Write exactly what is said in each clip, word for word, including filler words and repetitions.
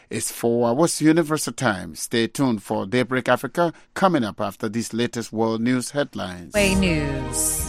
It's four hours Universal Time. Stay tuned for Daybreak Africa coming up after these latest world news headlines. Way News.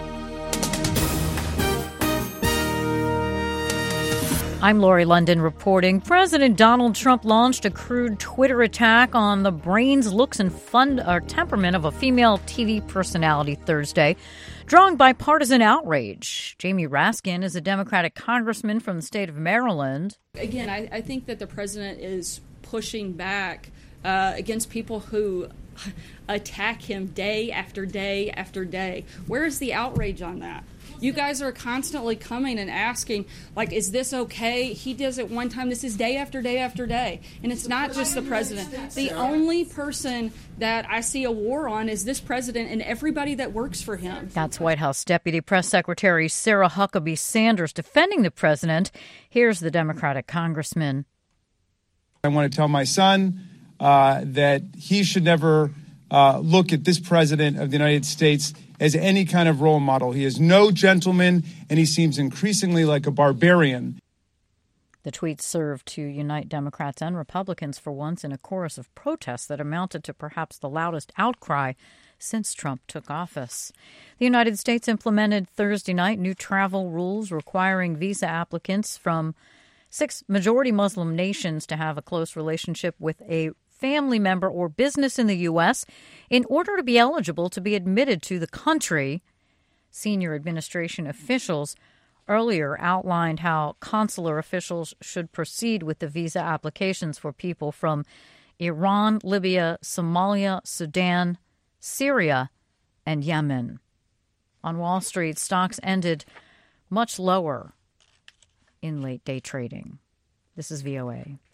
I'm Lori London reporting. President Donald Trump launched a crude Twitter attack on the brains, looks, and fun or temperament of a female T V personality Thursday, drawing bipartisan outrage. Jamie Raskin is a Democratic congressman from the state of Maryland. Again, I, I think that the president is pushing back uh, against people who attack him day after day after day. Where is the outrage on that? You guys are constantly coming and asking, like, is this okay? He does it one time. This is day after day after day. And it's not just the president. The only person that I see a war on is this president and everybody that works for him. That's White House Deputy Press Secretary Sarah Huckabee Sanders defending the president. Here's the Democratic congressman. I want to tell my son uh, that he should never uh, look at this president of the United States as any kind of role model. He is no gentleman, and he seems increasingly like a barbarian. The tweet served to unite Democrats and Republicans for once in a chorus of protests that amounted to perhaps the loudest outcry since Trump took office. The United States implemented Thursday night new travel rules requiring visa applicants from six majority Muslim nations to have a close relationship with a family member or business in the U S in order to be eligible to be admitted to the country. Senior administration officials earlier outlined how consular officials should proceed with the visa applications for people from Iran, Libya, Somalia, Sudan, Syria, and Yemen. On Wall Street, stocks ended much lower in late day trading. This is V O A.